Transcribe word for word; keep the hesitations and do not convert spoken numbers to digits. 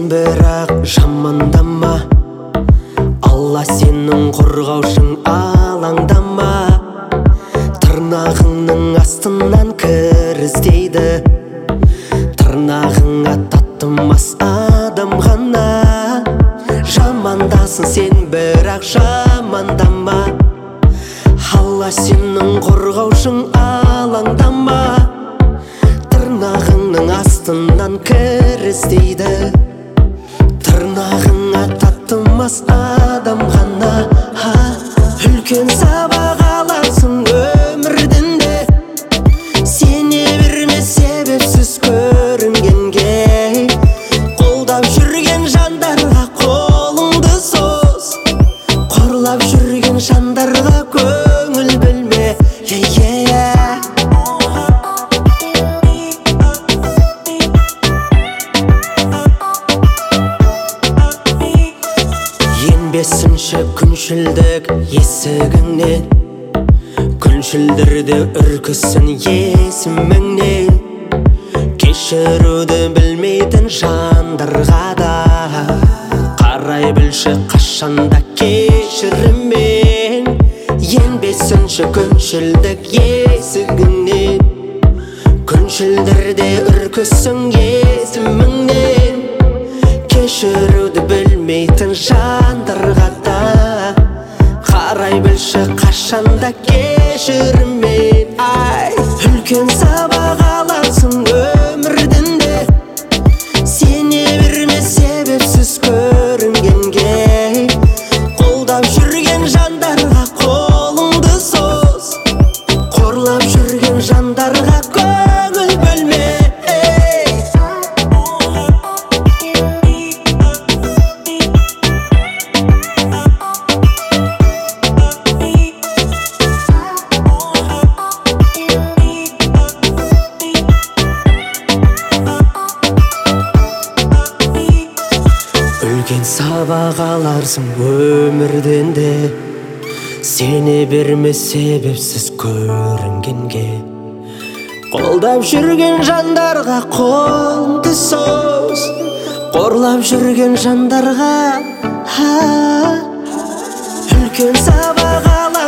сен бірақ жамандама, Алла сенің қорғаушың, алаңдама. Тырнағыңның астынан кір іздейді, тырнағыңа татымас адам ғана. Жамандасын сен бірақ жамандама, Алла сенің қорғаушың, алаңдама. Тырнағыңның астынан кір іздейді, тырнағыңа татымас адам ғана. Үлкен сабақ аларсың өмірден де, сене берме себепсіз көрінгенге. Қолдап жүрген жандарға қолыңды соз, қорлап жүрген жандарға көңіл бөлме. Енбесінші күншілдік есігіңнен, күншілдірді үркісін есіміңнен. Кешіруді білмейтін жандарға да қарай білші қашанда кешіріммен. Енбесінші күншілдік есігіңнен, күншілдірді үркісін есіміңнен. Кешіруді білмейтін жандарға да қарай білші қашанда кешіріммен. Ай, үлкен сабақ аларсың өмірден де, сене берме себепсіз көрінгенге. Қолдап жүрген жандарға қолыңды соз, қорлап жүрген жандарға көңіл бөлме. Үлкен сабақ аларсың өмірден де, сене берме себепсіз көрінгенге. Қолдап жүрген жандарға қолыңды соз, қорлап жүрген жандарға. Үлкен сабақ аларсың